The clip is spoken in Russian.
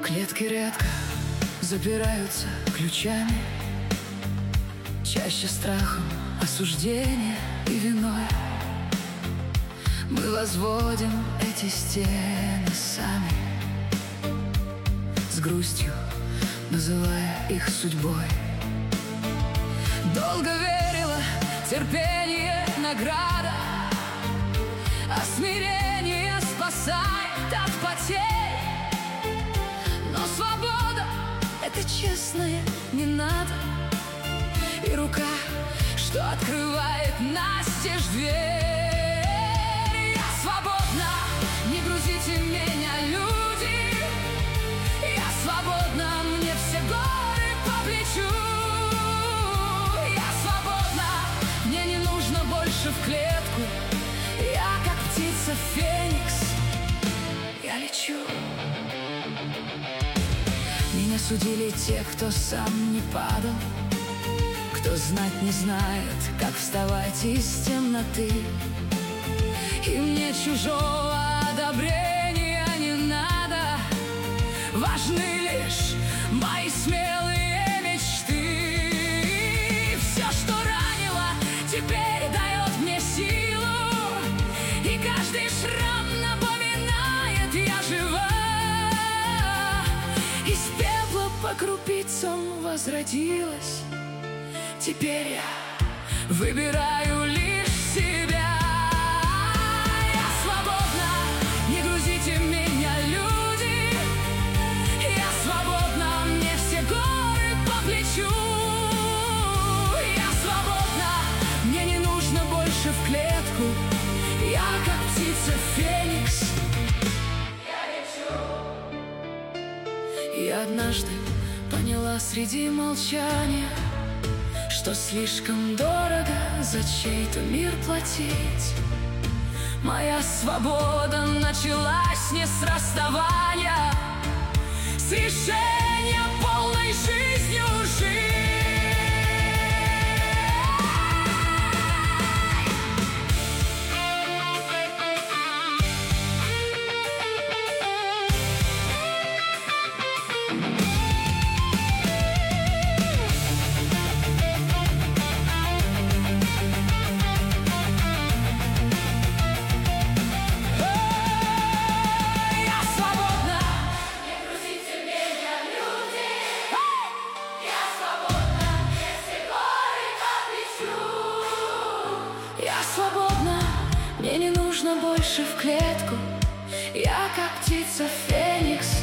Клетки редко запираются ключами, чаще страхом, осуждения и виной. Мы возводим эти стены сами, с грустью называя их судьбой. Долго верила, терпение — награда, а смирение спасает от потерь. Но свобода — это честное не надо, и рука, что открывает настежь дверь. Я свободна, не грузите меня, люди. Я свободна, мне все горы по плечу. Я свободна, мне не нужно больше в клетку. Я как птица Феникс, я лечу. Меня судили те, кто сам не падал, кто знать не знает, как вставать из темноты. И мне чужого одобрения не надо, важны лишь мои смелые мечты. Все, что ранило, теперь дает мне силу, и каждый шрам напоминает: я жива. Из пепла по крупицам возродилась. Теперь я выбираю лишь себя. Я свободна, не грузите меня, люди. Я свободна, мне все горы по плечу. Я свободна, мне не нужно больше в клетку. Я как птица Феникс, я лечу. Я однажды поняла среди молчания, что слишком дорого за чей-то мир платить. Моя свобода началась не с расставания, с решения полной жизнью жить. Я свободна, мне не нужно больше в клетку. Я как птица Феникс,